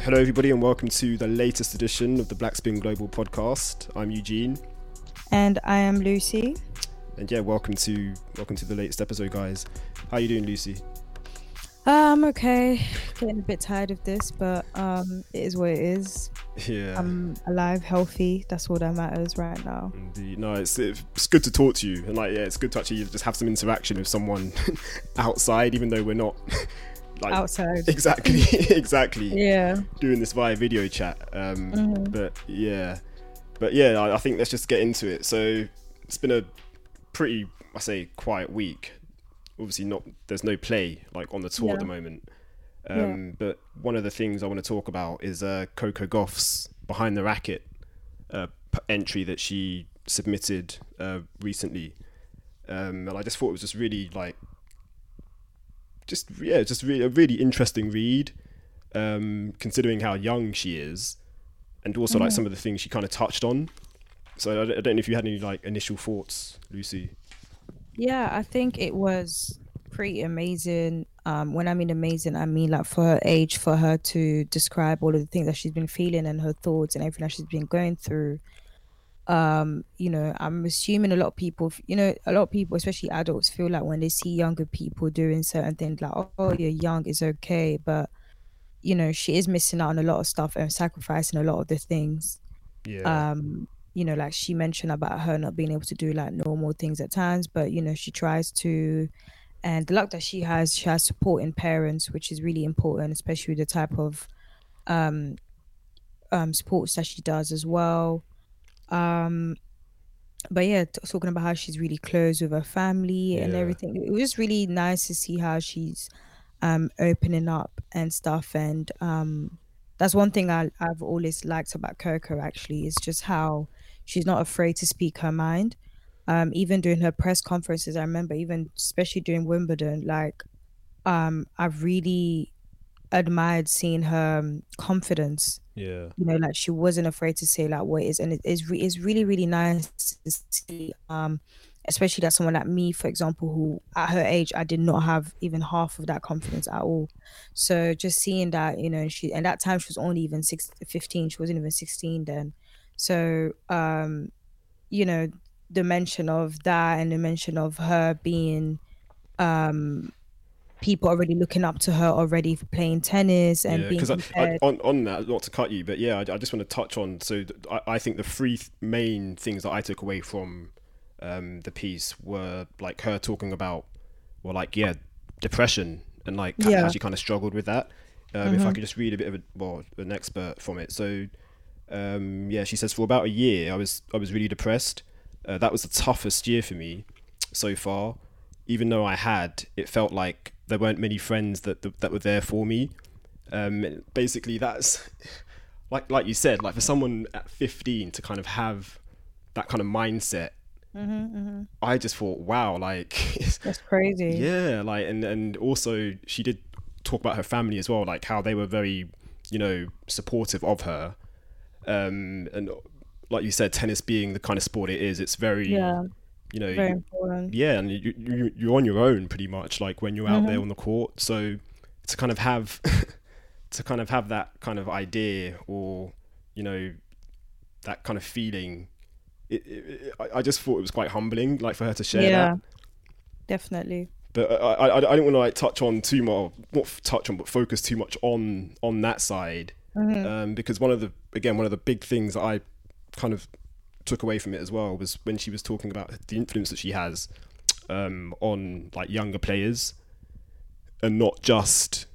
Hello, everybody, and welcome to the latest edition of the Black Spin Global podcast. I'm Eugene, and I am Lucy. And yeah, welcome to the latest episode, guys. How are you doing, Lucy? I'm okay. Getting a bit tired of this, but it is what it is. Yeah, I'm alive, healthy. That's all that matters right now. Indeed. No, it's good to talk to you, and it's good to actually just have some interaction with someone outside, even though we're not. Outside. Exactly. Yeah. Doing this via video chat. But yeah, I think let's just get into it. So it's been a pretty, I say, quiet week. Obviously, there's no play on the tour at the moment. But one of the things I want to talk about is Coco Gauff's Behind the Racket entry that she submitted recently, and I just thought it was just really a really interesting read, considering how young she is, and also some of the things she kind of touched on. So I don't know if you had any initial thoughts, Lucy. Yeah, I think it was pretty amazing. When I mean amazing, I mean for her age, for her to describe all of the things that she's been feeling and her thoughts and everything that she's been going through. I'm assuming a lot of people, especially adults, feel like when they see younger people doing certain things, oh, you're young, it's okay. But, she is missing out on a lot of stuff and sacrificing a lot of the things. Yeah. She mentioned about her not being able to do normal things at times, but, she tries to. And the luck that she has supporting parents, which is really important, especially with the type of sports that she does as well. But yeah, talking about how she's really close with her family and everything. It was just really nice to see how she's opening up and stuff. And that's one thing I've always liked about Coco, actually, is just how she's not afraid to speak her mind. Even during her press conferences, I remember, even especially during Wimbledon, I've really admired seeing her confidence. She wasn't afraid to say what it is, and it's really, really nice to see, especially that someone like me, for example, who at her age I did not have even half of that confidence at all. So just seeing that, and that time she was only even 15, she wasn't even 16 then. So the mention of that and the mention of her being people already looking up to her already for playing tennis and being compared. On that, not to cut you, but I just want to touch on. So I think the three main things that I took away from the piece were her talking about depression and how she kind of struggled with that. If I could just read a bit of an expert from it. So she says, for about a year I was really depressed. That was the toughest year for me so far. Even though it felt like there weren't many friends that were there for me. Basically, that's like you said, for someone at 15 to kind of have that kind of mindset. I just thought, wow, that's crazy. Yeah, and also she did talk about her family as well, how they were very, supportive of her. And like you said, tennis being the kind of sport it is, it's very very important. Yeah, and you're on your own pretty much, when you're out there on the court. So to kind of have that kind of idea, or that kind of feeling, I just thought it was quite humbling, for her to share that. Yeah, definitely. But I don't want to touch on too much, not touch on, but focus too much on that side, because one of the big things that I kind of took away from it as well was when she was talking about the influence that she has on younger players, and not just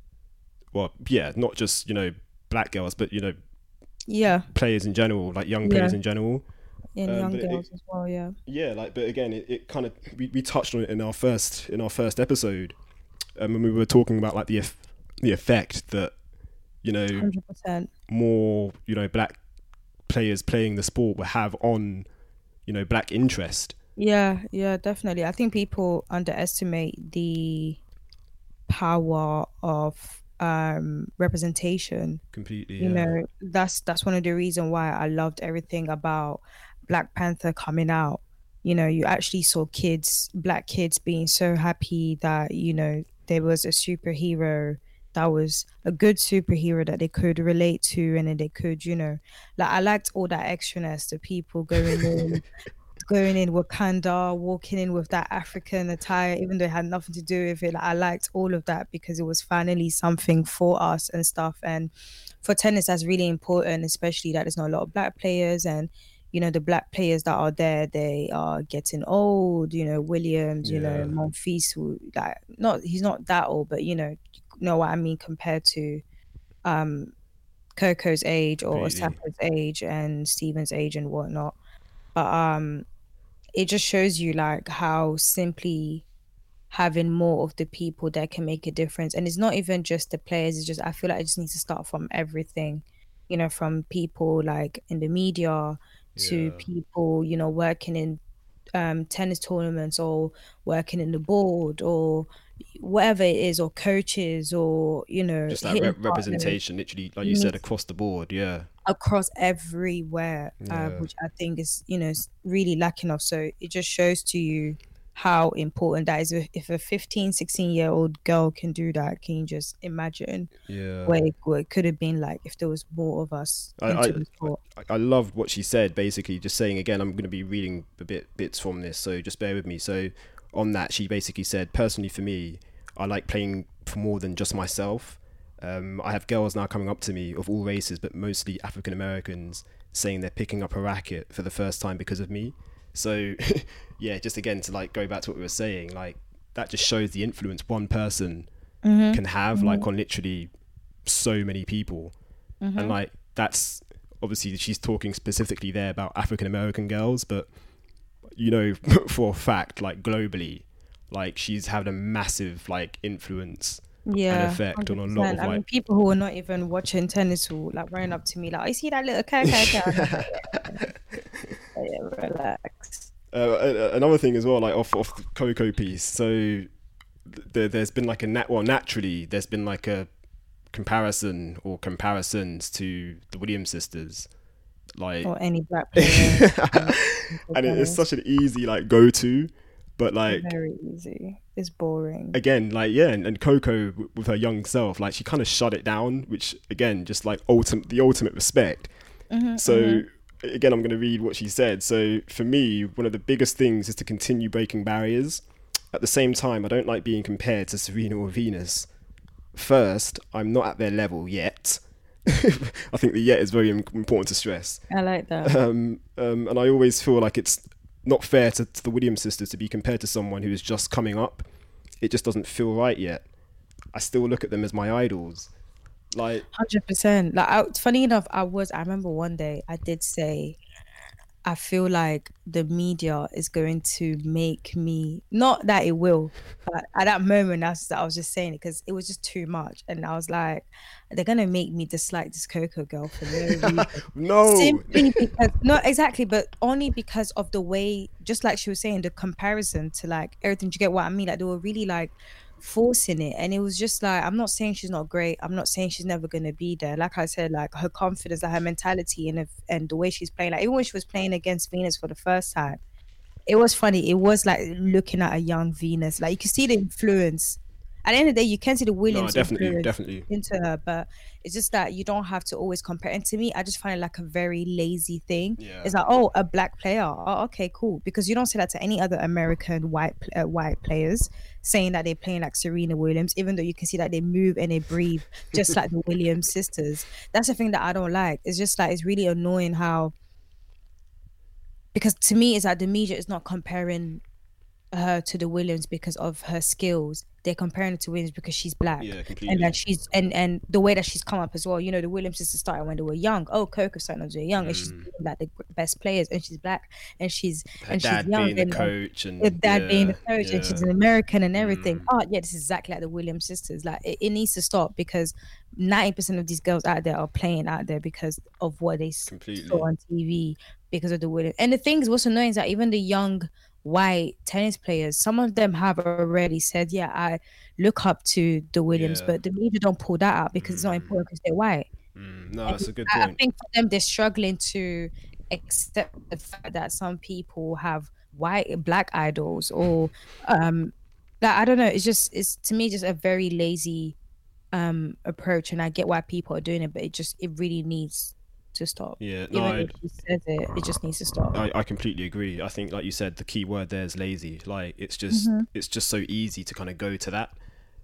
black girls, but players in general, young players in general, young girls as well. But again, it kind of we touched on it in our first episode, when we were talking about the effect that 100%. more black players playing the sport will have on black interest. Yeah, definitely. I think people underestimate the power of representation. Completely. That's one of the reasons why I loved everything about Black Panther coming out. You actually saw black kids being so happy that there was a superhero that was a good superhero that they could relate to, and then they could, like I liked all that extraness, the people going in Wakanda, walking in with that African attire, even though it had nothing to do with it. Like, I liked all of that because it was finally something for us and stuff. And for tennis, that's really important, especially that there's not a lot of black players. And, the black players that are there, they are getting old. Williams, Yeah, Monfils, like, not, he's not that old, but, know what I mean, compared to um Coco's age or completely. Osaka's age and Steven's age and whatnot. But it just shows you like how simply having more of the people that can make a difference. And it's not even just the players, it's just I feel like I just need to start from everything, from people like in the media to Yeah, people, working in tennis tournaments or working in the board or whatever it is, or coaches or, just that hitting partners representation, literally, like you you said, need across the board. Yeah, across everywhere, yeah, which I think is, is really lacking of. So it just shows to you how important that is. If a 15, 16-year-old girl can do that, can you just imagine yeah. what it could have been like if there was more of us I, I into the sport? I loved what she said. Basically, just saying again, I'm going to be reading a bits from this, so just bear with me. So, on that, she basically said, personally for me, I like playing for more than just myself. I have girls now coming up to me of all races, but mostly African Americans, saying they're picking up a racket for the first time because of me. So, yeah, just again to like go back to what we were saying, like that just shows the influence one person Mm-hmm. can have, like Mm-hmm. on literally so many people. And Mm-hmm. like that's obviously she's talking specifically there about African American girls, but for a fact, like globally, like she's had a massive like influence and Yeah, effect on a lot 100%. of I mean, like people who are not even watching tennis who like running up to me like, "I see that little cow," and I'm like, yeah, relax. another thing as well, like off the Coco piece. So there's been like naturally there's been like a comparison or comparisons to the Williams sisters, like, Or any black player and for it's tennis. such an easy like go to, but like Very easy. It's boring. again, like yeah, and Coco with her young self, like she kind of shut it down, which again, just like ultimate respect. Hmm. So Hmm. again, I'm going to read what she said. So for me, one of the biggest things is to continue breaking barriers. At the same time, I don't like being compared to Serena or Venus. First, I'm not at their level yet. I think the yet is very important to stress. I like that. And I always feel like it's not fair to the Williams sisters to be compared to someone who is just coming up. It just doesn't feel right yet. I still look at them as my idols. Like, 100%. Like, funny enough, I remember one day I did say I feel like the media is going to make me, not that it will, but at that moment, I was just saying it because it was just too much. And I was like, they're going to make me dislike this Coco girl for no reason. no, Simply because, not exactly, but only because of the way, just like she was saying, the comparison to like everything. Do you get what I mean? Like, they were really like forcing it. And it was just like, I'm not saying she's not great. I'm not saying she's never gonna be there. Like I said, like her confidence, like her mentality, and the way she's playing. Like even when she was playing against Venus for the first time, it was funny. It was like looking at a young Venus. Like you can see the influence. At the end of the day, you can see the no, Williams definitely, influence definitely. into her, but it's just that you don't have to always compare. And to me, I just find it like a very lazy thing. Yeah, It's like, oh, a black player. Oh, okay, cool. Because you don't say that to any other American white players, saying that they're playing like Serena Williams, even though you can see that they move and they breathe just like the Williams sisters. That's the thing that I don't like. It's just like it's really annoying how, because to me it's like the media is not comparing her to the Williams because of her skills. They're comparing her to Williams because she's black. yeah, And that completely. she's and the way that she's come up as well. The Williams sisters started when they were young. Oh, Coco started when they were young, and she's Mm. like the best players, and she's black, and Her she's dad young, being the and coach, her and dad being yeah, the coach, and she's yeah, an American and everything. mm, Oh, yeah, this is exactly like the Williams sisters. Like it needs to stop because 90% of these girls out there are playing out there because of what they saw completely. on TV, because of the Williams. And the thing is, what's annoying is that even the young white tennis players, some of them have already said, "Yeah, I look up to the Williams," Yeah, but the media don't pull that out because it's not mm, important because they're white. no, And that's a good I point. think for them, they're struggling to accept the fact that some people have black idols, or um, that I don't know. It's to me just a very lazy. approach, and I get why people are doing it, but it really needs to stop. Yeah, no, Even if she says it, it just needs to stop. I completely agree. I think, like you said, the key word there is lazy. Like Hmm. it's just so easy to kind of go to that.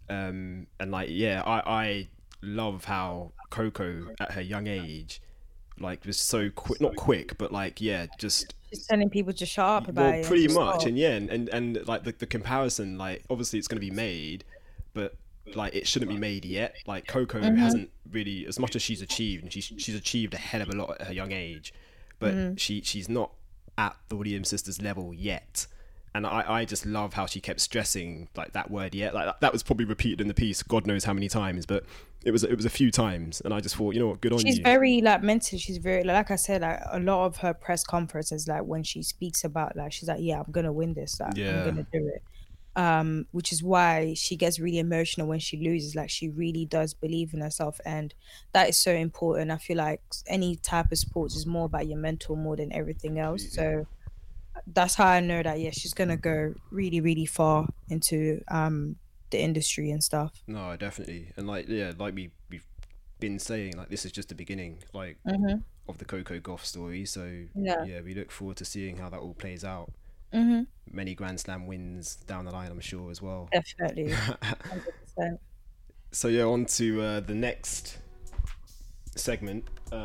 And like, yeah, I love how Coco at her young age, like, was so quick, not quick, but like, yeah, just, She's telling people to shut up well, about it and pretty to much. stop. And yeah, and like the comparison, like, obviously it's going to be made, but like it shouldn't be made yet. Like Coco Hmm. hasn't really, as much as she's achieved, and she's achieved a hell of a lot at her young age, but Mm. she's not at the Williams sisters level yet. And I just love how she kept stressing like that word yet. Like that was probably repeated in the piece, God knows how many times, but it was a few times, and I just thought, you know what, good on She's you. very like mentally. She's very like I said. Like a lot of her press conferences, like when she speaks about like she's like, yeah, I'm gonna win this. Like I'm Yeah, gonna do it. Which is why she gets really emotional when she loses. Like she really does believe in herself, and that is so important. I feel like any type of sports is more about your mental more than everything else. completely. So that's how I know that yeah, she's gonna go really, really far into the industry and stuff. No, definitely. And like, yeah, like we've been saying, like, this is just the beginning, like, Mm-hmm. of the Coco Goff story. So Yeah. yeah, we look forward to seeing how that all plays out. Mm-hmm. Many Grand Slam wins down the line, I'm sure, as well. Definitely. 100%. So yeah, on to the next segment.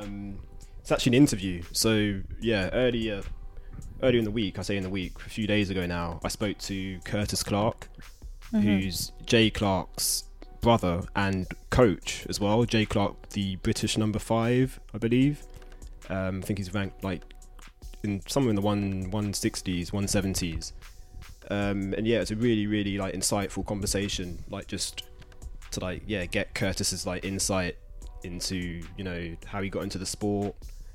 It's actually an interview. So yeah, earlier in the week, I say in the week, a few days ago now, I spoke to Curtis Clark, Mm-hmm. who's Jay Clark's brother and coach as well. Jay Clark, the British number 5, I believe. I think he's ranked like in somewhere in the 160s, 170s. And yeah, it's a really, really like insightful conversation. Like just to like, yeah, get Curtis's like insight into, you know, how he got into the sport,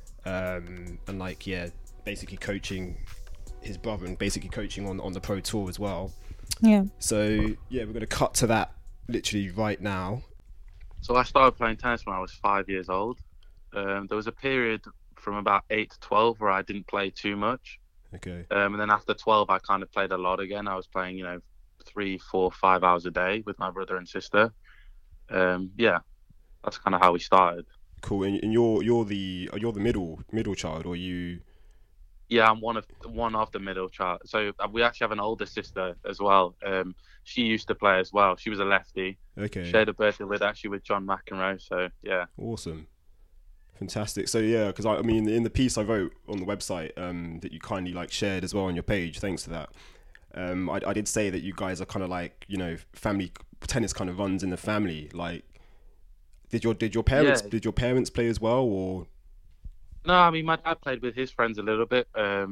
and like, yeah, basically coaching his brother and basically coaching on the pro tour as well. Yeah. So yeah, we're gonna cut to that literally right now. So I started playing tennis when I was 5 years old. There was a period from about 8 to 12 where I didn't play too much. Okay. And then after 12, I kind of played a lot again. I was playing, 3, 4, 5 hours a day with my brother and sister. Yeah, that's kind of how we started. Cool. And you're the middle child, or you? Yeah, I'm one of the middle child. So we actually have an older sister as well. She used to play as well. She was a lefty. Okay. Shared a birthday with actually with John McEnroe. So yeah. Awesome. Fantastic. So yeah, because I mean, in the piece I wrote on the website, that you kindly like shared as well on your page, thanks to that. I did say that you guys are kind of like, you know, family tennis kind of runs in the family. Like, did your parents Yeah, play as well, or? no, I mean my dad played with his friends a little bit.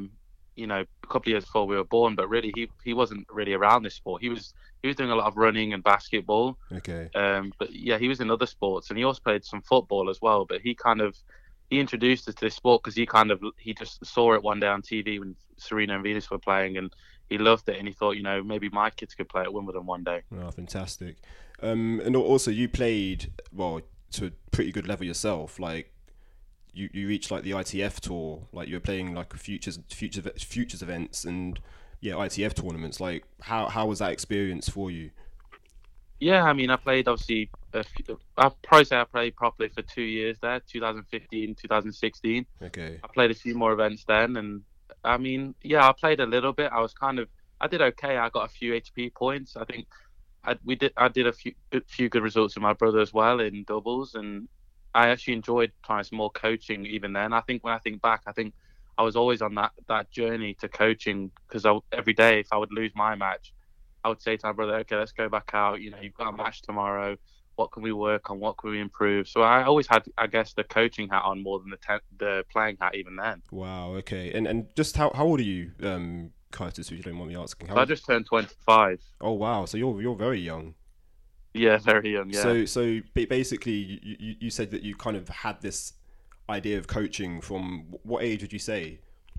A couple of years before we were born, but really he wasn't really around this sport. He was doing a lot of running and basketball. Okay. But yeah, he was in other sports, and he also played some football as well. But he introduced us to this sport because he just saw it one day on TV when Serena and Venus were playing, and he loved it, and he thought, maybe my kids could play at Wimbledon one day. Oh, fantastic. And also you played well to a pretty good level yourself. Like, you reached like the ITF tour. Like, you were playing like futures events and yeah, ITF tournaments. Like, how was that experience for you? Yeah, I mean, I played obviously. I'd probably say I played properly for 2 years there, 2015, 2016. Okay. I played a few more events then, and I mean, yeah, I played a little bit. I did okay. I got a few HP points. I think I did a few good results with my brother as well in doubles, and I actually enjoyed trying some more coaching even then. I think when I think back, I think I was always on that journey to coaching because every day if I would lose my match, I would say to my brother, okay, let's go back out. You've got a match tomorrow. What can we work on? What can we improve? So I always had, I guess, the coaching hat on more than the playing hat even then. Wow. Okay. And just how old are you, Curtis? If you don't mind me asking. So I just turned 25. Oh wow. So you're very young. Yeah, very young. Yeah, So basically, you said that you kind of had this idea of coaching from what age would you say?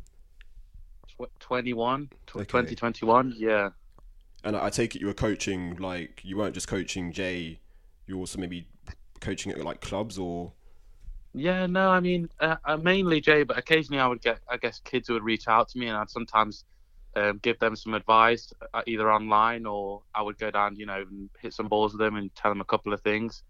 21, Okay. 2021. Yeah. And I take it you were coaching, like, you weren't just coaching Jay, you also maybe coaching at like clubs, or? Yeah, no, I mean, mainly Jay, but occasionally I would get, I guess, kids who would reach out to me, and I'd sometimes give them some advice, either online or I would go down, and hit some balls with them and tell them a couple of things.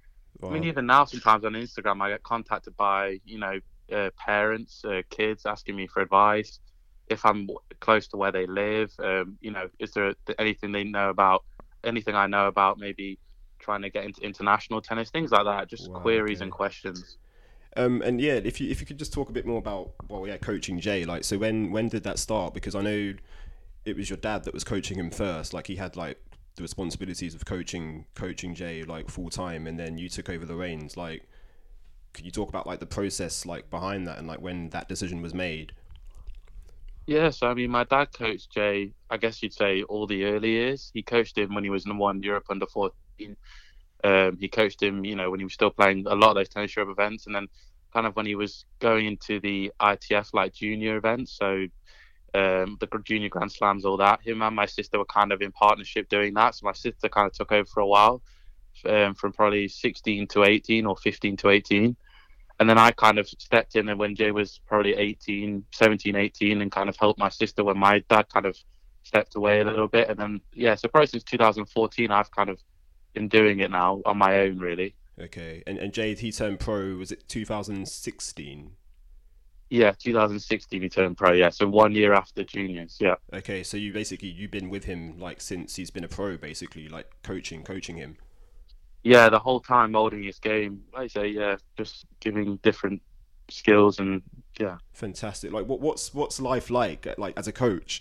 I mean, even now, sometimes on Instagram, I get contacted by, parents, kids asking me for advice if I'm close to where they live. Is there anything they know about, anything I know about, maybe trying to get into international tennis, things like that, just queries and questions. And yeah, if you could just talk a bit more about coaching Jay. Like, so when did that start? Because I know it was your dad that was coaching him first. Like, he had like the responsibilities of coaching Jay like full time, and then you took over the reins. Like, could you talk about like the process like behind that and like when that decision was made? Yeah, so I mean, my dad coached Jay, I guess you'd say, all the early years. He coached him when he was number one Europe under 14. He coached him, when he was still playing a lot of those Tennis Europe events, and then kind of when he was going into the ITF like junior events, so the junior Grand Slams, all that. Him and my sister were kind of in partnership doing that. So my sister kind of took over for a while, from probably 16 to 18 or 15 to 18. And then I kind of stepped in and when Jay was probably 17, 18, and kind of helped my sister when my dad kind of stepped away a little bit. And then, so probably since 2014, I've kind of been doing it now on my own, really. Okay. And Jay, he turned pro, was it 2016? Yeah, 2016 he turned pro, yeah. So 1 year after juniors, yeah. Okay, so you've been with him like since he's been a pro, basically, like coaching him. Yeah, the whole time molding his game. Like I say, yeah, just giving different skills and yeah. Fantastic. Like what's life like as a coach?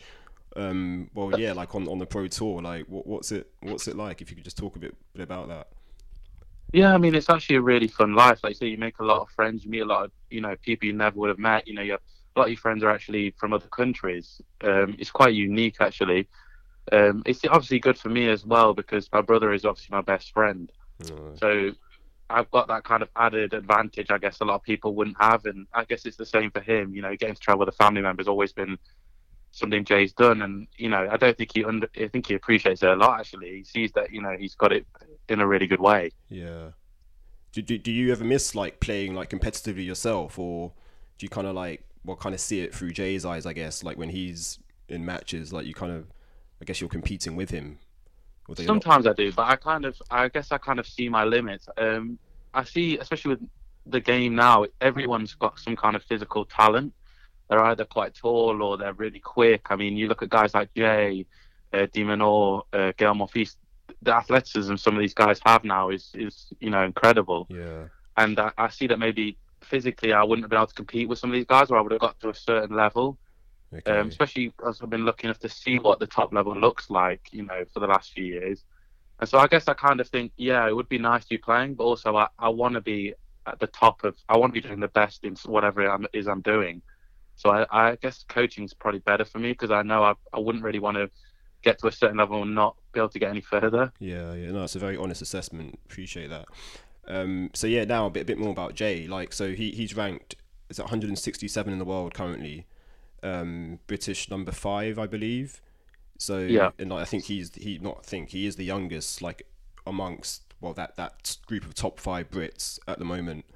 Like on the pro tour, like what's it like? If you could just talk a bit about that. Yeah, I mean, it's actually a really fun life. Like, so you make a lot of friends, you meet a lot of, people you never would have met. You have, a lot of your friends are actually from other countries. It's quite unique, actually. It's obviously good for me as well because my brother is obviously my best friend. So I've got that kind of added advantage, I guess, a lot of people wouldn't have. And I guess it's the same for him. Getting to travel with a family member has always been something Jay's done. And, I don't think I think he appreciates it a lot, actually. He sees that, he's got it in a really good way. Yeah. Do you ever miss like playing like competitively yourself, or do you kind of like see it through Jay's eyes, I guess, like when he's in matches, like you kind of, I guess you're competing with him? Sometimes I do, but I guess I kind of see my limits. I see, especially with the game now, everyone's got some kind of physical talent. They're either quite tall or they're really quick. I mean, you look at guys like Jay, de Minaur, Gael Monfils, the athleticism some of these guys have now is incredible. Yeah. And I see that maybe physically I wouldn't have been able to compete with some of these guys, or I would have got to a certain level. Okay. Especially as I've been looking to see what the top level looks like, for the last few years. And so I guess I kind of think, yeah, it would be nice to be playing, but also I want to be at the top I want to be doing the best in whatever it is I'm doing. So I guess coaching is probably better for me because I know I wouldn't really want to get to a certain level and not be able to get any further. Yeah, no, it's a very honest assessment. Appreciate that. So yeah, now a bit more about Jay. Like, so he's ranked, is it 167 in the world currently? British number 5, I believe. So yeah, and like, I think he is the youngest, like amongst that group of top 5 Brits at the moment.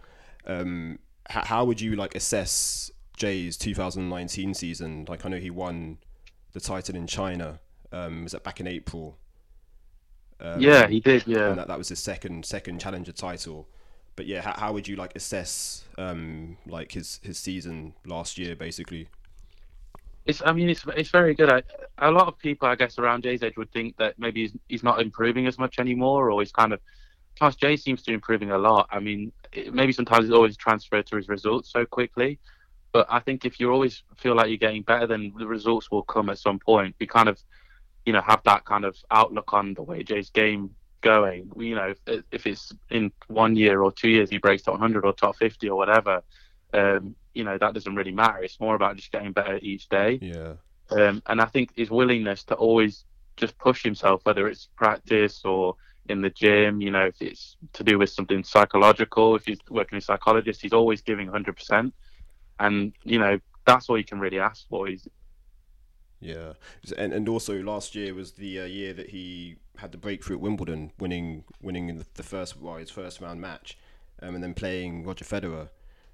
How would you like assess Jay's 2019 season? Like, I know he won the title in China. Was that back in April? Yeah, he did. Yeah, and that was his second challenger title. But yeah, how would you like assess like his season last year, basically? It's very good. A lot of people, I guess, around Jay's age would think that maybe he's not improving as much anymore, or he's kind of. Plus, Jay seems to be improving a lot. I mean, maybe sometimes it's always transferred to his results so quickly. But I think if you always feel like you're getting better, then the results will come at some point. We kind of, have that kind of outlook on the way Jay's game going. If it's in 1 year or 2 years he breaks top 100 or top 50 or whatever, that doesn't really matter. It's more about just getting better each day. Yeah. And I think his willingness to always just push himself, whether it's practice or in the gym, if it's to do with something psychological, if he's working with a psychologist, he's always giving 100%. And, that's all you can really ask for. Yeah. And also last year was the year that he had the breakthrough at Wimbledon, winning in his first round match, and then playing Roger Federer.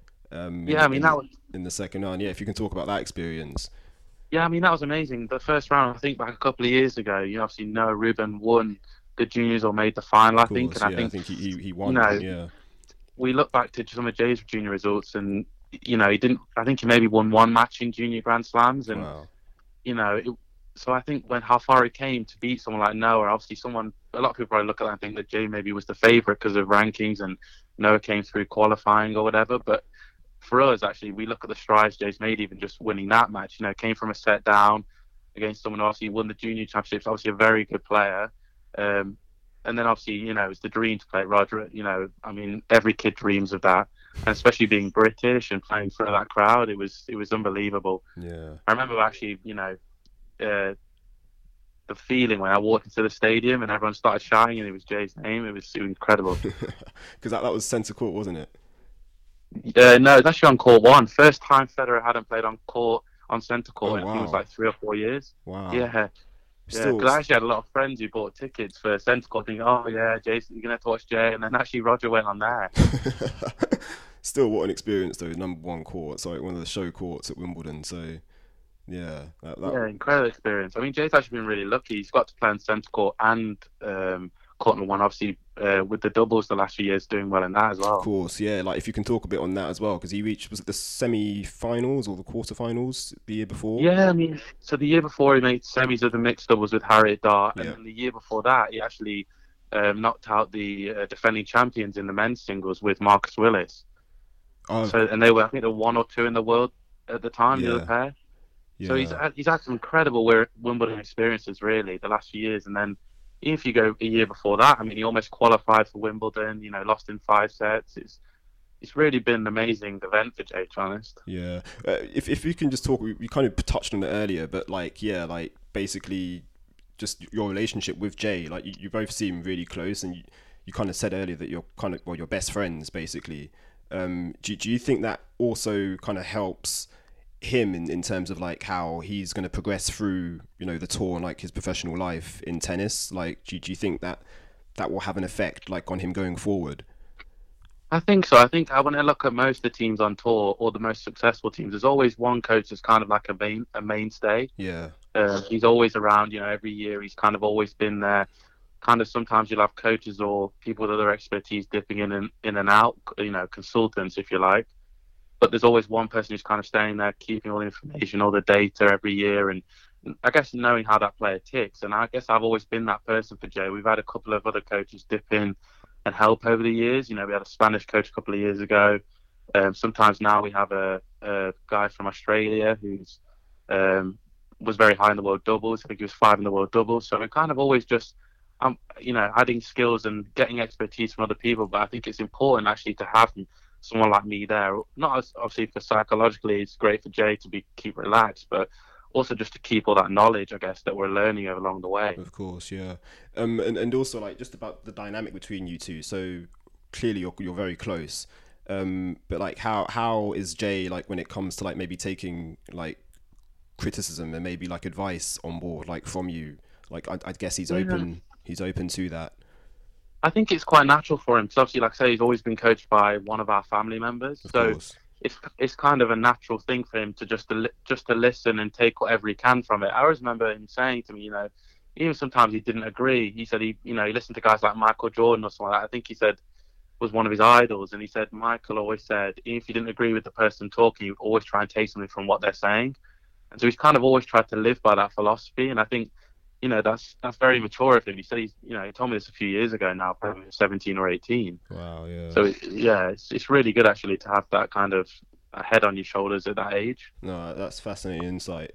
In the second round. Yeah, if you can talk about that experience. Yeah, I mean, that was amazing. The first round, I think back a couple of years ago, obviously Noah Rubin won the juniors or made the final, I think. And I think he won. we look back to some of Jay's junior results, and you know, he didn't. I think he maybe won one match in junior Grand Slams, and Wow. you know, so I think how far he came to beat someone like Noah. Obviously, a lot of people probably look at that and think that Jay maybe was the favourite because of rankings, and Noah came through qualifying or whatever. But for us, actually, we look at the strides Jay's made, even just winning that match. You know, came from a set down against someone who obviously won the junior championships. Obviously, a very good player. And then obviously, you know, it's the dream to play Roger. You know, I mean, every kid dreams of that, and especially being British and playing for that crowd, it was unbelievable. Yeah. I remember actually, you know, the feeling when I walked into the stadium and everyone started shouting and it was Jay's name. It was incredible. Because that was centre court, wasn't it? No, it's actually on court one. First time Federer hadn't played on centre court. Oh, I think it was wow. like 3 or 4 years. Wow. Yeah. Still, because I actually had a lot of friends who bought tickets for centre court, thinking, "Oh yeah, Jason, you're gonna have to watch Jay," and then actually Roger went on there. Still, what an experience though. Number one court, so one of the show courts at Wimbledon. So, yeah, Yeah, incredible experience. I mean, Jay's actually been really lucky. He's got to play on centre court and court number one, obviously, with the doubles the last few years, doing well in that as well. Of course, yeah. Like if you can talk a bit on that as well, because he reached, was it the semi-finals or the quarter-finals the year before? Yeah, I mean, so the year before he made semis of the mixed doubles with Harriet Dart, and Yeah. then the year before that he actually knocked out the defending champions in the men's singles with Marcus Willis. Oh, So, and they were, I think, the 1 or 2 in the world at the time, the Yeah. other pair. yeah. So he's had some incredible Wimbledon experiences, really, the last few years. And then if you go a year before that, I mean, he almost qualified for Wimbledon. You know, lost in 5 sets. It's really been an amazing event for Jay, to be honest. Yeah. If you can just talk, we kind of touched on it earlier, but like, yeah, like basically just your relationship with Jay, like you both seem really close, and you kind of said earlier that you're kind of, well, you're best friends basically. Do you think that also kind of helps him in terms of like how he's going to progress through, you know, the tour and like his professional life in tennis? Like, do you think that will have an effect like on him going forward? I think so. I think when I look at most of the teams on tour or the most successful teams, there's always one coach that's kind of like a mainstay. Yeah. He's always around, you know, every year. He's kind of always been there. Kind of sometimes you'll have coaches or people with other expertise dipping in and out, you know, consultants, if you like. But there's always one person who's kind of staying there, keeping all the information, all the data every year, and I guess knowing how that player ticks. And I guess I've always been that person for Jay. We've had a couple of other coaches dip in and help over the years. You know, we had a Spanish coach a couple of years ago. Sometimes now we have a guy from Australia who's was very high in the world doubles. I think he was 5 in the world doubles. So we're kind of always just, you know, adding skills and getting expertise from other people. But I think it's important actually to have someone like me there. Not as obviously for psychologically, it's great for Jay to keep relaxed, but also just to keep all that knowledge, I guess, that we're learning along the way. Of course, yeah. And also like just about the dynamic between you two. So clearly you're very close. But like how is Jay like when it comes to like maybe taking like criticism and maybe like advice on board like from you? Like I guess he's open to that. I think it's quite natural for him because obviously, like I say, he's always been coached by one of our family members. Of So course. it's kind of a natural thing for him to just to listen and take whatever he can from it. I always remember him saying to me, you know, even sometimes he didn't agree. He said he listened to guys like Michael Jordan or something like that. I think he said was one of his idols, and he said Michael always said even if you didn't agree with the person talking, you always try and take something from what they're saying. And so he's kind of always tried to live by that philosophy, and I think, you know, that's very mature of him. He said he told me this a few years ago now, probably 17 or 18. Wow, yeah. So it's really good actually to have that kind of a head on your shoulders at that age. No, that's fascinating insight.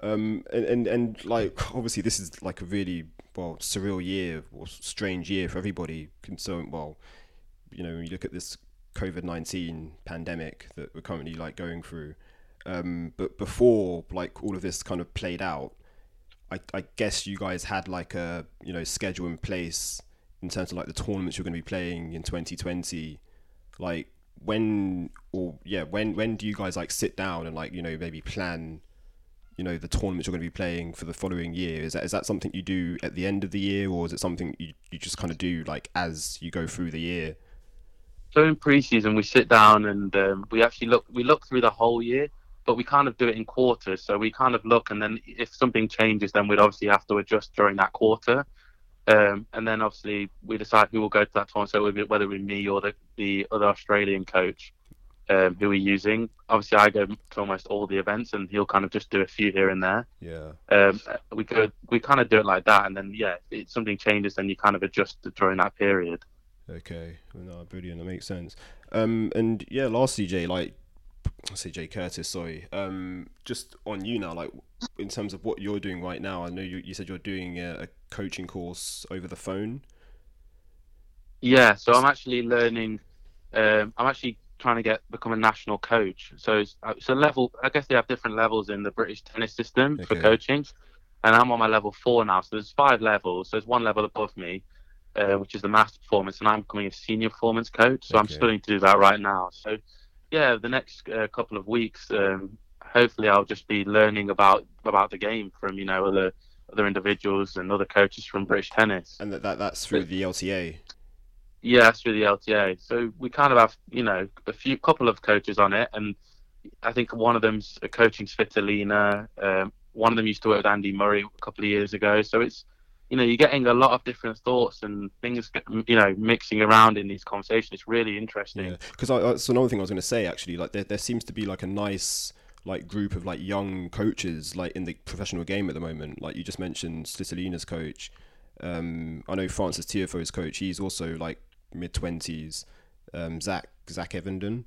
And like obviously this is like a really surreal year or strange year for everybody concerned. Well, you know, when you look at this COVID-19 pandemic that we're currently like going through. But before like all of this kind of played out, I guess you guys had like a, you know, schedule in place in terms of like the tournaments you're going to be playing in 2020. Like when do you guys like sit down and like, you know, maybe plan, you know, the tournaments you're going to be playing for the following year? Is that something you do at the end of the year, or is it something you just kind of do like as you go through the year? So in pre-season we sit down and we look through the whole year, but we kind of do it in quarters. So we kind of look, and then if something changes, then we'd obviously have to adjust during that quarter. And then obviously we decide who will go to that tournament. So whether it be me or the other Australian coach who we're using. Obviously, I go to almost all the events, and he'll kind of just do a few here and there. Yeah. We kind of do it like that, and then if something changes, then you kind of adjust during that period. Okay, no, brilliant. That makes sense. And yeah, lastly, Jay, like, I say Jay Curtis, sorry. Just on you now, like, in terms of what you're doing right now. I know you said you're doing a coaching course over the phone. Yeah, so I'm actually learning. I'm actually trying to become a national coach. So it's a level. I guess they have different levels in the British tennis system for coaching, and I'm on my level 4 now. So there's 5 levels. So there's one level above me, which is the master performance, and I'm becoming a senior performance coach. So I'm studying to do that right now. So yeah, the next couple of weeks, hopefully I'll just be learning about the game from other individuals and other coaches from British tennis. And that's through the LTA. Yeah, that's through the LTA. So we kind of have a couple of coaches on it, and I think one of them's coaching Svitolina. One of them used to work with Andy Murray a couple of years ago. So it's you're getting a lot of different thoughts and things, mixing around in these conversations. It's really interesting. Yeah, because that's another thing I was going to say, actually. Like, there seems to be like a nice like group of like young coaches like in the professional game at the moment. Like you just mentioned Svitolina's coach. I know Francis Tiafoe's coach. He's also like mid-20s. Zach Evenden.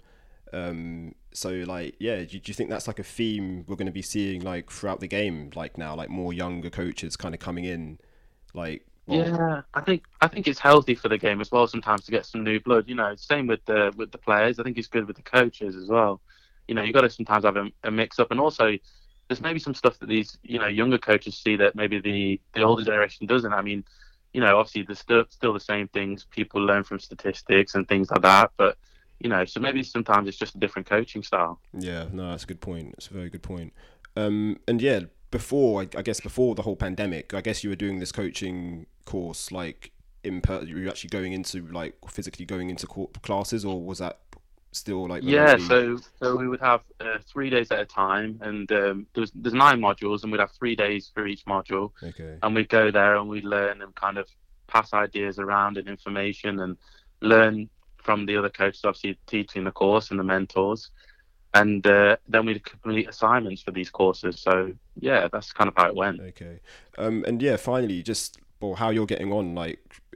So like, yeah, do you think that's like a theme we're going to be seeing like throughout the game, like now, like more younger coaches kind of coming in? Like, yeah, I think it's healthy for the game as well sometimes to get some new blood. Same with the players. I think it's good with the coaches as well. You got to sometimes have a mix up, and also there's maybe some stuff that these younger coaches see that maybe the older generation doesn't. I mean, obviously there's still the same things people learn from statistics and things like that, but so maybe sometimes it's just a different coaching style. Yeah, no, that's a good point. It's a very good point. And yeah, before the whole pandemic, I guess you were doing this coaching course like you were actually going into like physically going into classes, or was that still like remotely? Yeah, so we would have 3 days at a time, and there's 9 modules, and we'd have 3 days for each module. Okay. And we'd go there and we'd learn and kind of pass ideas around and information and learn from the other coaches, obviously teaching the course and the mentors, and then we'd complete assignments for these courses. So yeah, that's kind of how it went. Okay. And yeah, finally, just how you're getting on, like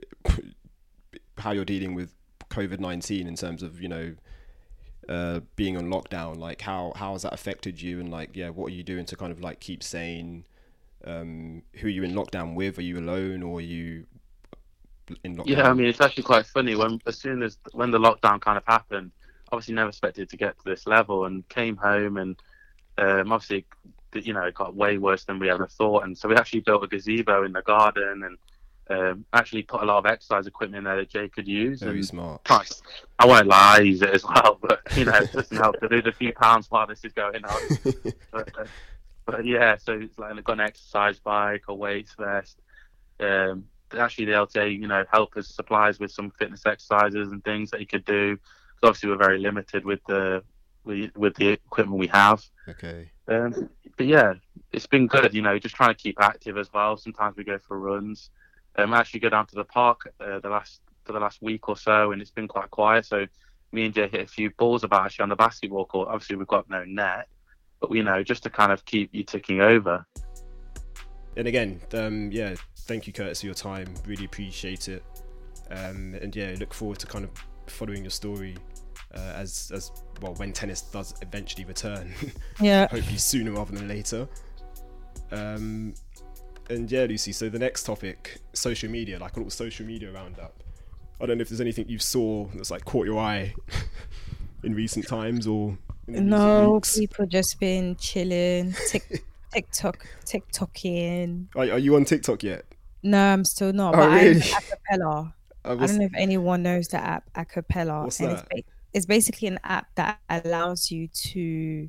how you're dealing with COVID-19 in terms of being on lockdown. Like how has that affected you, and like, yeah, what are you doing to kind of like keep sane? Who are you in lockdown with? Are you alone, or are you in lockdown? Yeah, I mean, it's actually quite funny when the lockdown kind of happened. Obviously never expected to get to this level, and came home, and obviously it got way worse than we ever thought. And so we actually built a gazebo in the garden, and actually put a lot of exercise equipment in there that Jay could use. Very and smart. I won't lie, I use it as well, but it doesn't help to lose a few pounds while this is going on. But yeah, so it's like I've got an exercise bike, a weights vest. Actually, the LTA, help us supplies with some fitness exercises and things that you could do. Because obviously we're very limited with the equipment we have. Okay. But yeah, it's been good. Just trying to keep active as well. Sometimes we go for runs. I actually go down to the park for the last week or so, and it's been quite quiet. So me and Jay hit a few balls about actually on the basketball court. Obviously, we've got no net, but just to kind of keep you ticking over. And again, yeah, thank you, Curtis, for your time. Really appreciate it. And yeah, look forward to kind of following your story as well when tennis does eventually return. Yeah. Hopefully sooner rather than later. And yeah, Lucy, so the next topic, social media, like a little social media roundup. I don't know if there's anything you saw that's like caught your eye in recent times or in recent weeks. People just been chilling, TikToking. Are you on TikTok yet? No, I'm still not. Oh, but really? I'm Acapella. I don't know if anyone knows the app Acapella. What's and that? It's basically an app that allows you to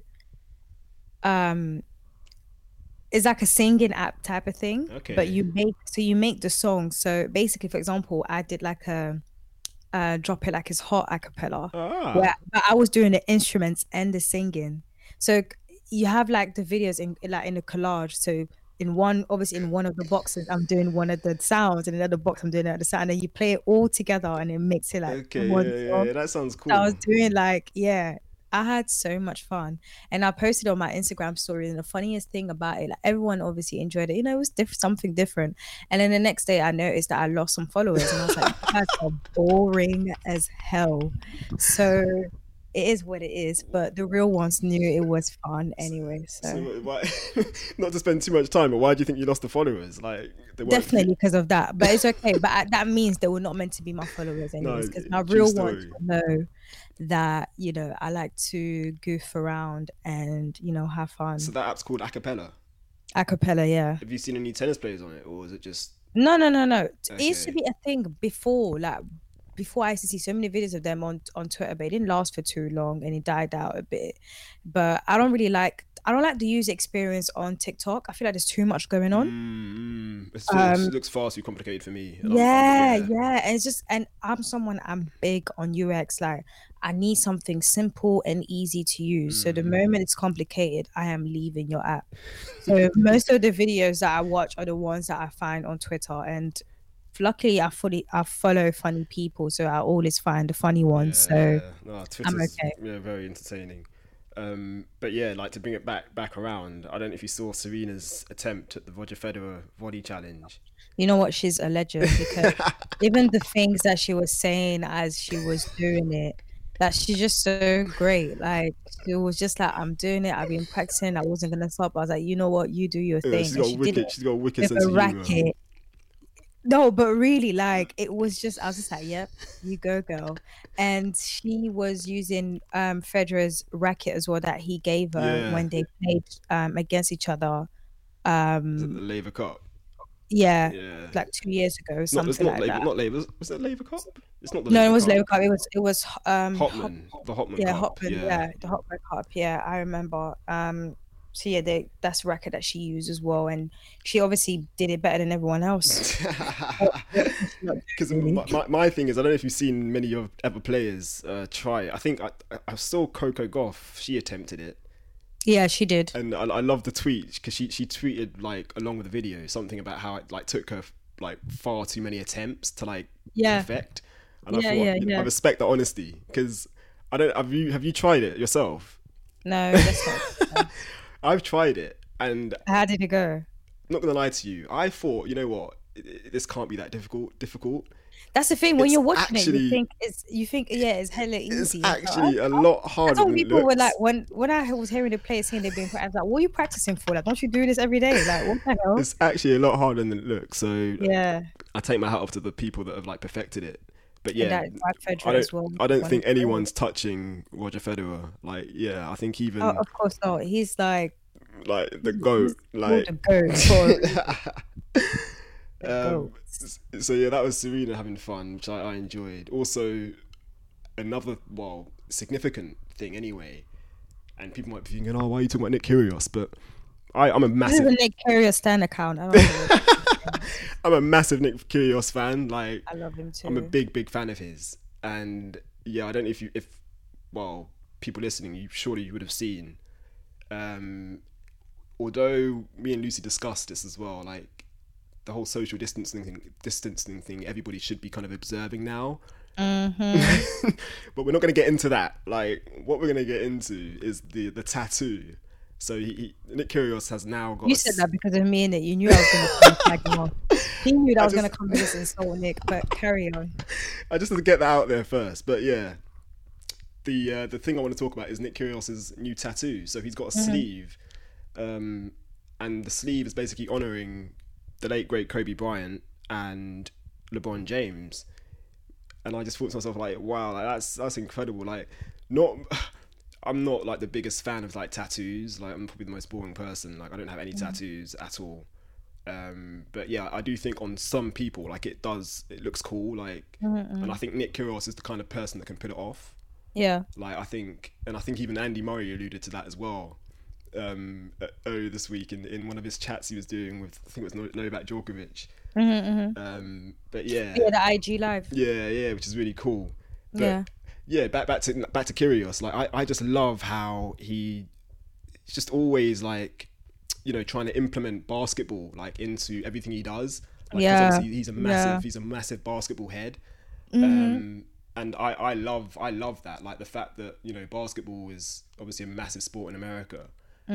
it's like a singing app type of thing. Okay. But you make the song. So basically, for example, I did like a Drop It Like It's Hot Acapella. But I was doing the instruments and the singing. So you have like the videos in a collage. So in one, obviously in one of the boxes, I'm doing one of the sounds, and in the other box, I'm doing another sound, and then you play it all together, and it makes it like Okay, one song. yeah, that sounds So I was cool. doing like, yeah, I had so much fun, and I posted on my Instagram story. And the funniest thing about it, like everyone obviously enjoyed it. You know, it was something different. And then the next day, I noticed that I lost some followers, and I was like, you guys are boring as hell. So it is what it is. But the real ones knew it was fun anyway. So So why, not to spend too much time, but why do you think you lost the followers? Like they weren't. definitely because of that. But it's okay. But that means they were not meant to be my followers No, anyways. Because my true real ones story. will know that, you know, I like to goof around and, you know, have So fun. that app's called Acapella. Acapella, yeah. Have you seen any tennis players on it, or is it just No. It used to okay? be a thing before, like before I used to see so many videos of them on Twitter, but it didn't last for too long and it died out a bit. But I don't like the user experience on TikTok. I feel like there's too much going on. It Um, looks far too complicated for me, and yeah, yeah. yeah. And it's just, and I'm big on UX. Like, I need something simple and easy to use. So the moment it's complicated, I am leaving your app. So most of the videos that I watch are the ones that I find on Twitter. And luckily I follow funny people, so I always find the funny ones. So Yeah, no, I'm Twitter's okay. yeah, very entertaining. But yeah, like to bring it back around. I don't know if you saw Serena's attempt at the Roger Federer volley challenge. You know what? She's a legend because even the things that she was saying as she was doing it, that she's just so great. Like she was just like, I'm doing it. I've been practicing. I wasn't gonna stop. I was like, you know what? You do your Yeah, thing, and she did it she's got a wicked with sense a of humor. racket. No, but really, like it was just, I was just like, yep, you go, girl. And she was using Federer's racket as well that he gave her Yeah, when they played against each other. is it the Um, Laver Cup? yeah, Yeah, like 2 years ago, it's something not like Laver, that. not Laver. Was it Laver Cup? It's not the No, it Laver was Cup. Labour Cup. It was Hopman, the Hopman yeah, Cup. Hopman, Yeah. yeah, the Hopman Cup. Yeah, I remember. So yeah, that's a record that she used as well, and she obviously did it better than everyone else. What can she not Because do, really? my thing is, I don't know if you've seen many of other players try it. I think I saw Coco Gauff. She attempted it, Yeah, she did. and I love the tweet because she tweeted like along with the video something about how it like took her like far too many attempts to like Yeah, perfect. And I yeah, thought, yeah, you know, I yeah. respect the honesty because I don't have you tried it yourself? No, that's not. I've tried it, and How did it go? not gonna lie to you, I thought, you know what, this can't be that difficult. That's the thing. When It's you're watching it, actually you think yeah, it's hella it's easy. So actually a lot I harder told than it people were like, looks. when I was hearing the players saying they've been practicing, I was like, what are you practicing for? Like, don't you do this every day? Like, what the hell? It's actually a lot harder than it looks. So Yeah, I take my hat off to the people that have like perfected it. But and yeah, that Brad Federer as well. I don't One of think the greats. anyone's touching Roger Federer. Like yeah, I think Oh, even of course not. He's like like the goat. he's called Like the goat for a reason. The um, goat. so yeah, that was Serena having fun, which I enjoyed. Also, another significant thing anyway. And people might be thinking, oh, why are you talking about Nick Kyrgios? But I'm a This is a massive Nick Kyrgios Stan account. I don't know. I'm a massive Nick Kyrgios fan. Like I love him I'm a too. big fan of his. And yeah, I don't know if well, people listening, you would have seen. Um, although me and Lucy discussed this as well, like the whole social distancing thing, everybody should be kind of observing now. Hmm. But we're not going to get into that. Like what we're going to get into is the tattoo. So Nick Kyrgios has now got You said that because of me, innit? You knew I was gonna come tag him off. He knew that I I was gonna just come with this insult, Nick. But carry on. I just had to get that out there first. But yeah, the thing I want to talk about is Nick Kyrgios's new tattoo. So he's got a Hmm. sleeve, and the sleeve is basically honoring the late great Kobe Bryant and LeBron James. And I just thought to myself like, wow, like that's incredible. Like, not I'm not like the biggest fan of like tattoos. Like I'm probably the most boring person. Like I don't have any tattoos at all. But yeah, I do think on some people like it looks cool. Like, and I think Nick Kyrgios is the kind of person that can put it off. Yeah. Like I think even Andy Murray alluded to that as well. Earlier this week in one of his chats he was doing with I think it was Novak Djokovic. But yeah, Yeah, the IG live. yeah, which is really cool. Yeah. But yeah, back to Kyrgios. Like I just love how he's just always like, you know, trying to implement basketball like into everything he does. Like, 'cause Yeah. obviously he's a massive basketball head. And I love that, like the fact that, you know, basketball is obviously a massive sport in America.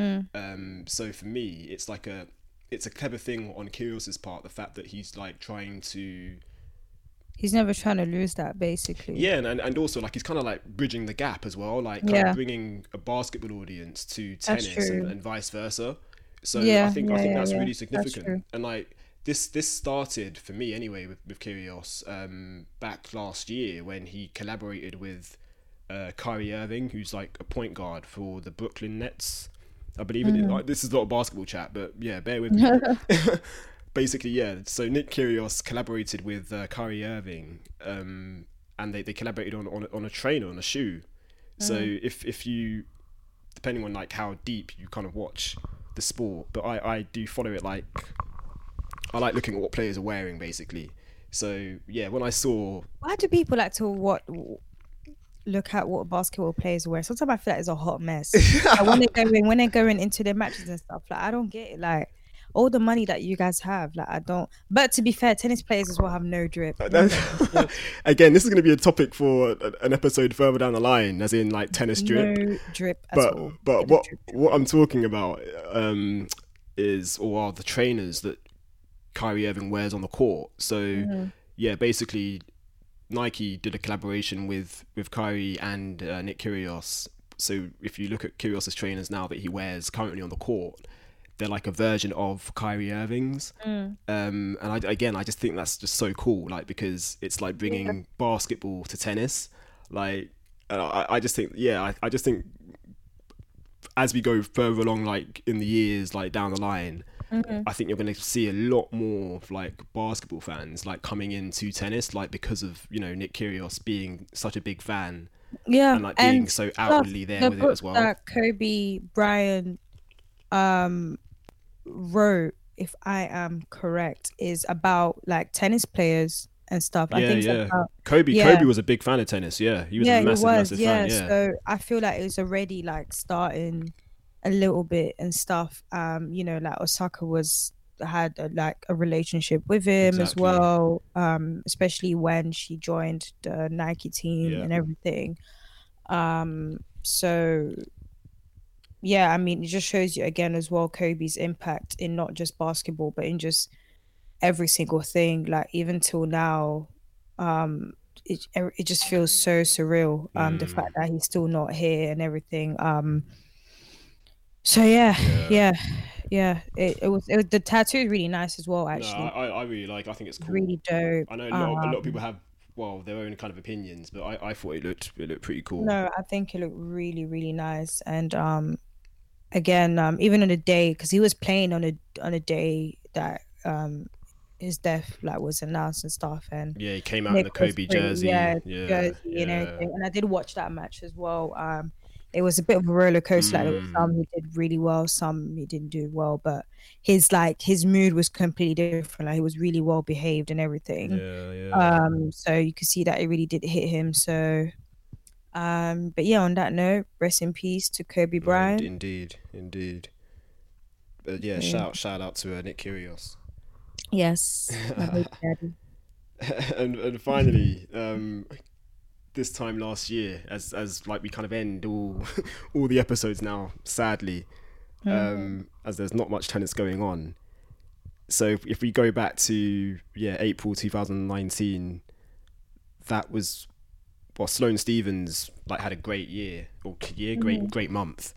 So for me, it's a clever thing on Kyrgios's part, the fact that he's like trying to, He's never trying to lose that, basically. yeah, and also like he's kind of like bridging the gap as well, like kind of bringing a basketball audience to tennis and vice versa. So I think that's really significant. And like this started for me anyway with Kyrgios back last year when he collaborated with Kyrie Irving, who's like a point guard for the Brooklyn Nets, I believe. Like, this is not a basketball chat, but yeah, bear with me. Basically, yeah. So Nick Kyrgios collaborated with Kyrie Irving, and they collaborated on a trainer, on a shoe. So if you, depending on like how deep you kind of watch the sport, but I do follow it, like I like looking at what players are wearing, basically. So yeah, when I saw, Why do people like to look at what basketball players wear? Sometimes I feel like it's a hot mess. Like when they're going into their matches and stuff, like I don't get it. Like all the money that you guys have, like I don't. But to be fair, tennis players as well have no drip. Again, this is going to be a topic for an episode further down the line, as in like tennis drip. No drip at all. But what I'm talking about is, or are the trainers that Kyrie Irving wears on the court. So yeah, basically Nike did a collaboration with Kyrie and Nick Kyrgios. So if you look at Kyrgios's trainers now that he wears currently on the court, they're like a version of Kyrie Irving's. And I just think that's just so cool, like, because it's like bringing basketball to tennis. Like, I just think, I just think as we go further along, like in the years, like down the line, I think you're going to see a lot more like basketball fans like coming into tennis, like because of, you know, Nick Kyrgios being such a big fan, and like being so outwardly there with it as well. That Kobe Bryant wrote, if I am correct, is about like tennis players and stuff. I think about, Kobe was a big fan of tennis. Yeah, he was a massive fan. Yeah, so I feel like it was already like starting a little bit and stuff. You know, like Osaka had a relationship with him as well, especially when she joined the Nike team and everything. So yeah, I mean, it just shows you again as well Kobe's impact in not just basketball but in just every single thing. Like even till now, it just feels so surreal. The fact that he's still not here and everything. So yeah. It was the tattoo is really nice as well. Actually, no, I really like. I think it's cool. Really dope. I know a lot of people have their own kind of opinions, but I thought it looked pretty cool. No, I think it looked really, really nice. And again, even on a day, because he was playing on a day that his death like was announced and stuff, and yeah, he came out in the Kobe jersey, jersey and everything. And I did watch that match as well. It was a bit of a roller coaster. Like there were some he did really well, some he didn't do well, but his mood was completely different. Like he was really well behaved and everything. So you could see that it really did hit him. So but yeah, on that note, rest in peace to Kobe Bryant. Indeed. But yeah, shout out to Nick Kyrgios. Yes. and finally, this time last year, as like we kind of end all the episodes now, sadly, as there's not much tennis going on. So if we go back to April 2019, that was Sloane Stephens like had a great year, great month.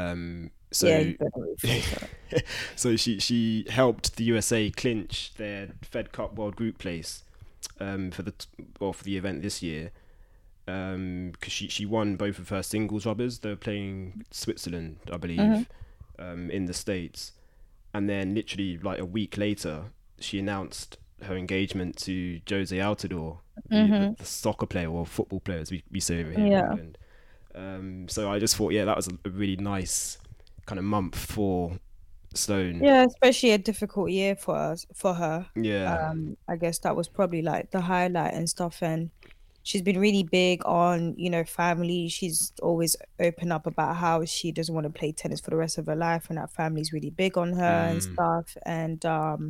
So she helped the USA clinch their Fed Cup World Group place for the event this year, because she won both of her singles rubbers. They were playing Switzerland, I believe, in the States, and then literally like a week later she announced her engagement to Jose Altidore, the soccer player or football player, as we say over here in England. So I just thought, that was a really nice kind of month for Sloane. Yeah, especially a difficult year for her. Yeah. I guess that was probably like the highlight and stuff. And she's been really big on, family. She's always open up about how she doesn't want to play tennis for the rest of her life, and that family's really big on her and Mm, stuff. And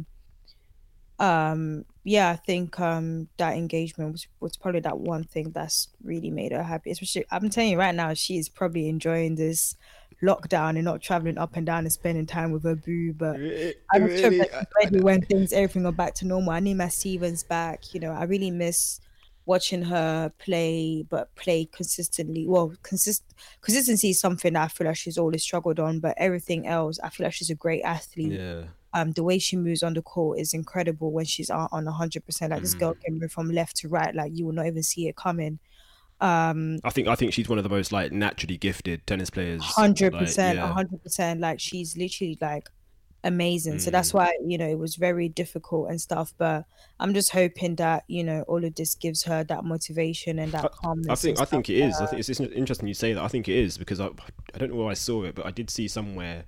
yeah, I think that engagement was probably that one thing that's really made her happy. Especially, I'm telling you right now, she is probably enjoying this lockdown and not traveling up and down and spending time with her boo. But I'm sure that really, she's ready when everything are back to normal. I need my Stevens back. I really miss watching her play, but play consistently. Well, consistency is something that I feel like she's always struggled on, but everything else, I feel like she's a great athlete. yeah. The way she moves on the court is incredible when she's on 100%. Like, this girl can move from left to right, like you will not even see it coming. I think she's one of the most like naturally gifted tennis players. Hundred Like, percent, yeah. 100%. Like, she's literally like amazing. So that's Mm. why it was very difficult and stuff. But I'm just hoping that all of this gives her that motivation and I, that I calmness and think I stuff. think it is. I think it's interesting you say that. I think it is because I don't know where I saw it, but I did see somewhere.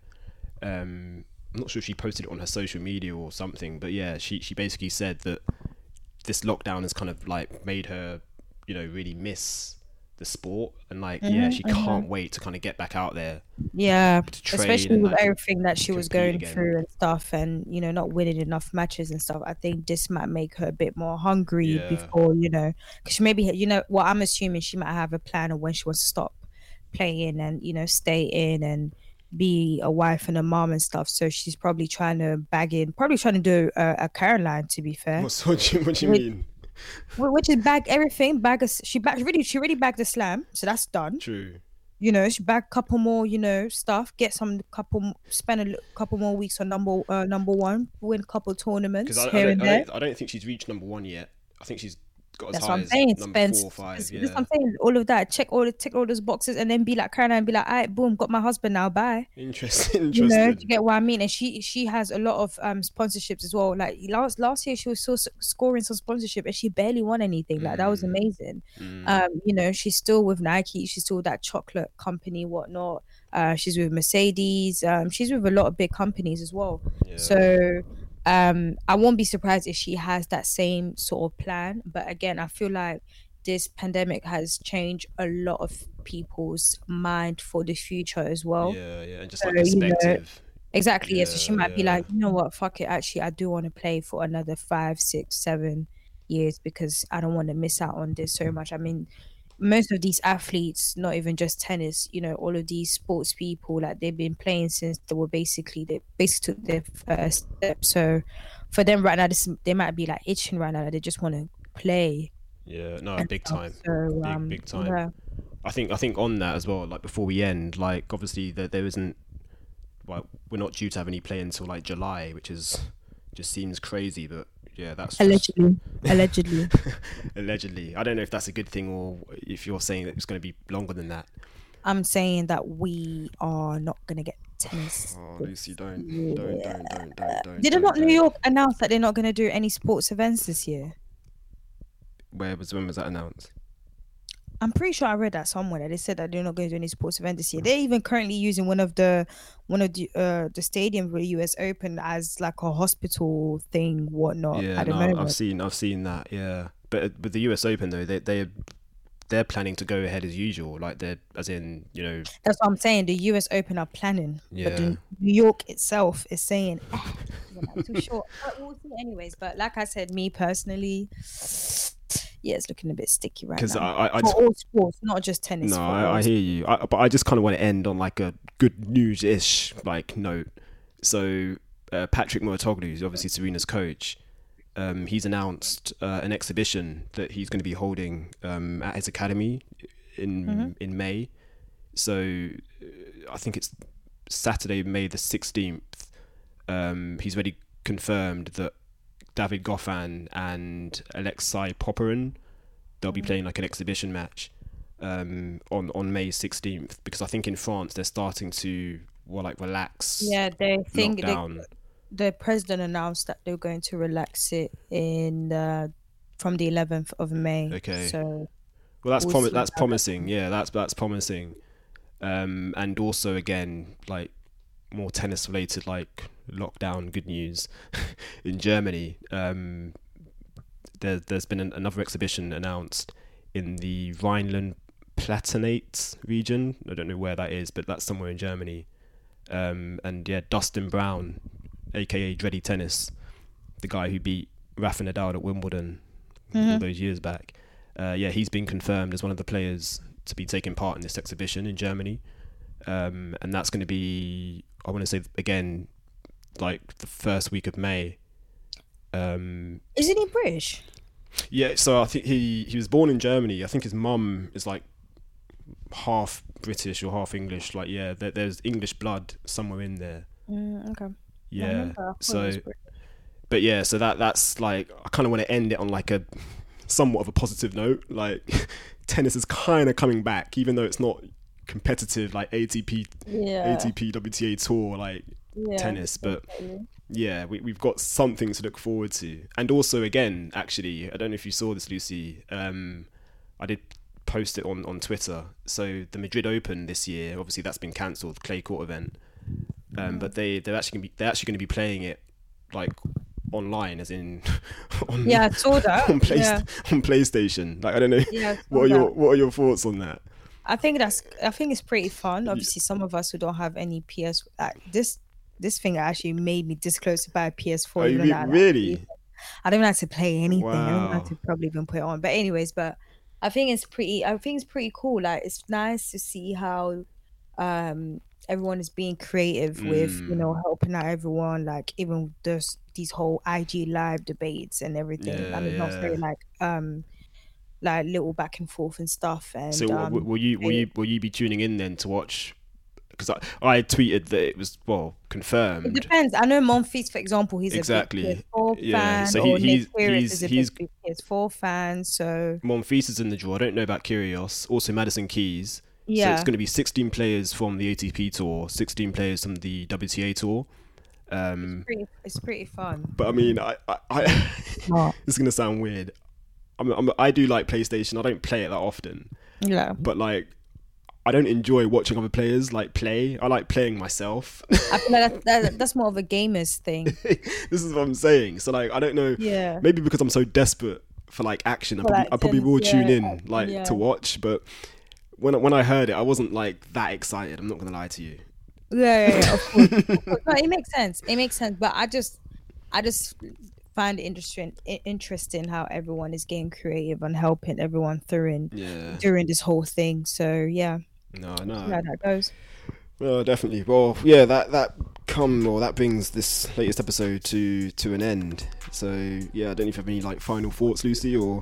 I'm not sure if she posted it on her social media or something, but yeah, she basically said that this lockdown has kind of like made her, really miss the sport, and like, yeah, Hmm. she can't wait to kind of get back out there Yeah, to train especially and with like everything that she was compete going again. through and stuff, and not winning enough matches and stuff. I think this might make her a bit more hungry Yeah, before, because she maybe, what I'm assuming, she might have a plan of when she wants to stop playing and stay in and be a wife and a mom and stuff. So she's probably trying to probably trying to do a Caroline, to be fair, what do you which, mean? which is bag everything, she already bagged the slam, so that's done. True. She bag couple more, stuff, get some spend couple more weeks on number one, win a couple Because tournaments I here don't and I there. don't I don't think she's reached number one yet. I think she's got as That's what high I'm as saying. number four or five. That's what Yeah, I'm saying. All of that, tick all those boxes, and then be like Caroline, and be like, all right, boom, got my husband now, bye. interesting. Do you Interesting. get what I mean? And she has a lot of sponsorships as well. Like, last year, she was still scoring some sponsorship, and she barely won anything. Like, that was Mm, amazing. mm, She's still with Nike. She's still with that chocolate company, whatnot. She's with Mercedes. She's with a lot of big companies as well. yeah, So I won't be surprised if she has that same sort of plan. But again, I feel like this pandemic has changed a lot of people's mind for the future as well. yeah, and just So, like perspective. exactly, yeah. So she Yeah, might be yeah, like, you know what, fuck it. Actually, I do want to play for another 5, 6, 7 years because I don't want to miss out on this so much. I mean, most of these athletes, not even just tennis, all of these sports people, like, they've been playing since they basically took their first step. So for them right now, they might be like itching right now. They just want to play yeah. No, and big stuff. time, So big time. yeah. I think on that as well. Like before we end, like obviously there isn't. Well, we're not due to have any play until like July, which is just seems crazy, but yeah, that's just Allegedly. allegedly. I don't know if that's a good thing or if you're saying that it's going to be longer than that. I'm saying that we are not gonna get tennis Oh, this Lucy, don't, don't, year. don't, don't, don't, don't, Did don't, not New don't. York announce that they're not gonna do any sports events this year? When was that announced? I'm pretty sure I read that somewhere that they said that they're not going to do any sports event this year. They're even currently using one of the stadiums for the US Open as like a hospital thing, whatnot, Yeah, at the no, I've moment. seen that. Yeah, but with the US Open though, they're planning to go ahead as usual. Like they're as in That's what I'm saying. The US Open are planning, but yeah. the New York itself is saying, too short. But we'll see anyways. But like I said, me personally, yeah, it's looking a bit sticky right Because now I for just all sports, not just tennis. no, For all I hear you. But I just kind of want to end on like a good news-ish like note. So Patrick Mouratoglou, who's obviously Serena's coach, he's announced an exhibition that he's going to be holding at his academy in May. So I think it's Saturday, May the 16th. He's already confirmed that David Goffin and Alexei Popyrin, they'll be playing like an exhibition match on May 16th, because I think in France they're starting to relax Yeah, lockdown. the president announced that they're going to relax it in from the 11th of May. Okay, So well we'll see that's how that promising. goes. Yeah, that's promising. And also again, like more tennis related, like lockdown good news in Germany. There's been another exhibition announced in the Rhineland-Palatinate region. I don't know where that is, but that's somewhere in Germany. And yeah, Dustin Brown, aka Dreddy Tennis, the guy who beat Rafa Nadal at Wimbledon all those years back. Yeah, he's been confirmed as one of the players to be taking part in this exhibition in Germany. And that's going to be, I want to say again, like the first week of May. Isn't he British? Yeah, so I think he was born in Germany. I think his mum is like half British or half English. Like, yeah, there's English blood somewhere in there. Okay. Yeah. So, but yeah, so that's like, I kind of want to end it on like a somewhat of a positive note. Like, tennis is kind of coming back, even though it's not competitive like ATP, WTA Tour like tennis, but yeah, we've got something to look forward to. And also, again, actually, I don't know if you saw this, Lucy. I did post it on Twitter. So the Madrid Open this year, obviously that's been cancelled, clay court event. But they're actually going to be playing it like online, as in on, I saw that on PlayStation. Like, I don't know. What are your thoughts on that? I think it's pretty fun. Obviously, some of us who don't have any PS, this thing actually made me disclose to buy a PS4. Really? I don't like to play anything. Wow. I don't like to probably even put it on. But anyways, I think it's pretty cool. Like, it's nice to see how everyone is being creative with, helping out everyone. Like, even there's these whole IG live debates and everything. I mean, not very like little back and forth and stuff. And so will you be tuning in then to watch? Because I tweeted that it was confirmed. It depends. I know Monfils, for example, he's a big PS4 fan. So he's a big PS4 fan. So Monfils is in the draw. I don't know about Kyrgios. Also Madison Keys. Yeah. So it's going to be 16 players from the ATP Tour, 16 players from the WTA Tour. It's pretty fun. But I mean, I this is going to sound weird. I do like PlayStation. I don't play it that often. Yeah. But like, I don't enjoy watching other players like play. I like playing myself. I feel like that's more of a gamer's thing. This is what I'm saying. So like, I don't know. Yeah. Maybe because I'm so desperate for like action, I probably will tune in to watch. But when I heard it, I wasn't like that excited. I'm not gonna lie to you. Yeah, of course. No, it makes sense. But I just find it interesting how everyone is getting creative and helping everyone during this whole thing. So yeah. No. See how that goes. Well, definitely. Well, yeah, that brings this latest episode to an end. So yeah, I don't know if you have any like final thoughts, Lucy, or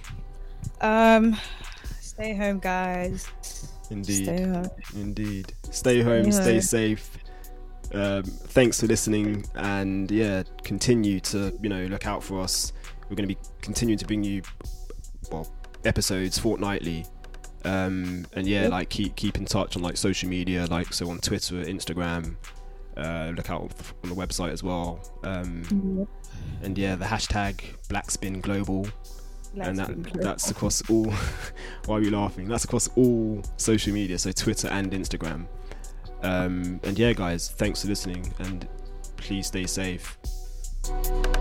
stay home, guys. Indeed. Stay home. Indeed. Stay home, stay safe. Thanks for listening, and yeah, continue to look out for us. We're going to be continuing to bring you episodes fortnightly, and yeah, like keep in touch on like social media, like so on Twitter, Instagram. Look out on the website as well, and yeah, the hashtag BlackspinGlobal. And that's across all. Why are you laughing? That's across all social media, so Twitter and Instagram. And yeah, guys, thanks for listening, and please stay safe.